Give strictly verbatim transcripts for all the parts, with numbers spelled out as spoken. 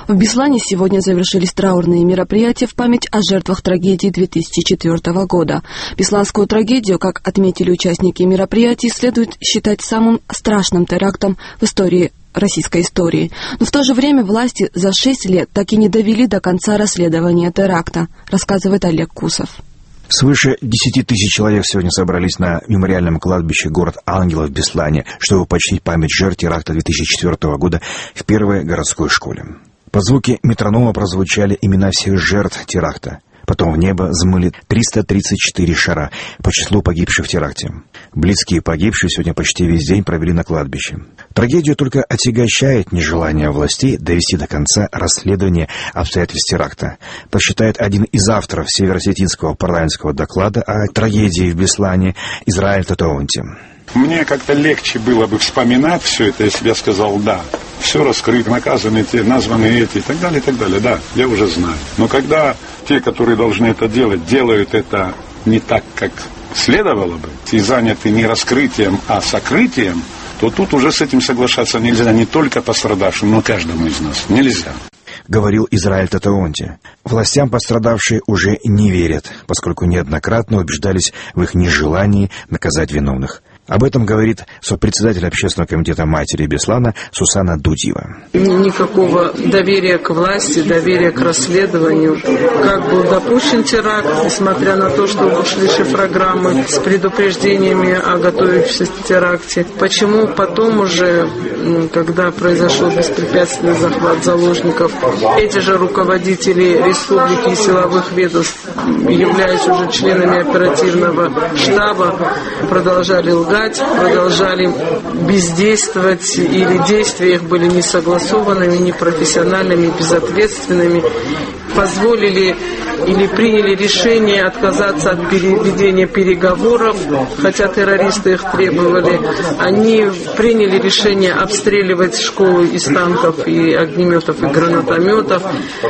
В Беслане сегодня завершились траурные мероприятия в память о жертвах трагедии две тысячи четвёртого года. Бесланскую трагедию, как отметили участники мероприятий, следует считать самым страшным терактом в истории российской истории. Но в то же время власти за шесть лет так и не довели до конца расследования теракта, рассказывает Олег Кусов. Свыше десяти тысяч человек сегодня собрались на мемориальном кладбище город Ангелов в Беслане, чтобы почтить память жертв теракта две тысячи четвёртого года в первой городской школе. Под звуки метронома прозвучали имена всех жертв теракта. Потом в небо взмыли триста тридцать четыре шара по числу погибших в теракте. Близкие погибших сегодня почти весь день провели на кладбище. Трагедию только отягощает нежелание властей довести до конца расследование обстоятельств теракта, посчитает один из авторов северо-осетинского парламентского доклада о трагедии в Беслане Израиль Татоонти. Мне как-то легче было бы вспоминать все это, если бы я сказал «да». Все раскрыто, наказаны те, названы эти и так далее, и так далее. Да, я уже знаю. Но когда те, которые должны это делать, делают это не так, как следовало бы, и заняты не раскрытием, а сокрытием, то тут уже с этим соглашаться нельзя не только пострадавшим, но каждому из нас. Нельзя. Говорил Израиль Татоонти. Властям пострадавшие уже не верят, поскольку неоднократно убеждались в их нежелании наказать виновных. Об этом говорит сопредседатель общественного комитета матери Беслана Сусанна Дудьева. Никакого доверия к власти, доверия к расследованию. Как был допущен теракт, несмотря на то, что ушли шифрограммы с предупреждениями о готовящемся теракте. Почему потом уже, когда произошел беспрепятственный захват заложников, эти же руководители республики и силовых ведомств, являясь уже членами оперативного штаба, продолжали лгать, продолжали бездействовать, или действия их были несогласованными, непрофессиональными, безответственными, позволили или приняли решение отказаться от ведения переговоров, хотя террористы их требовали. Они приняли решение обстреливать школу из танков и огнеметов и гранатометов.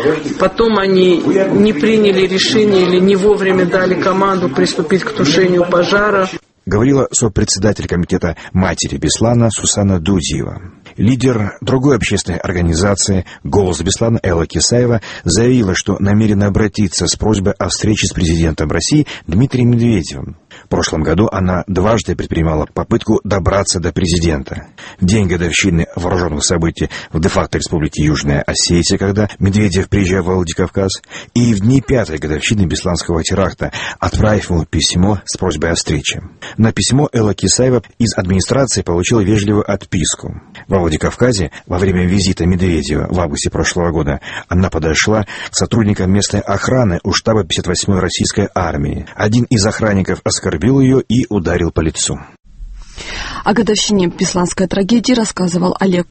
Потом они не приняли решение или не вовремя дали команду приступить к тушению пожара. Говорила сопредседатель комитета матери Беслана Сусанна Дудьева. Лидер другой общественной организации «Голос Беслана» Элла Кисаева заявила, что намерена обратиться с просьбой о встрече с президентом России Дмитрием Медведевым. В прошлом году она дважды предпринимала попытку добраться до президента. В день годовщины вооруженных событий в де-факто республике Южная Осетия, когда Медведев приезжал в Владикавказ, и в дни пятой годовщины Бесланского теракта, отправив ему письмо с просьбой о встрече. На письмо Элла Кисаева из администрации получила вежливую отписку. Во Владикавказе во время визита Медведева в августе прошлого года она подошла к сотрудникам местной охраны у штаба пятьдесят восьмой российской армии. Один из охранников оскорбил ее и ударил по лицу. О годовщине бесланской трагедии рассказывал Олег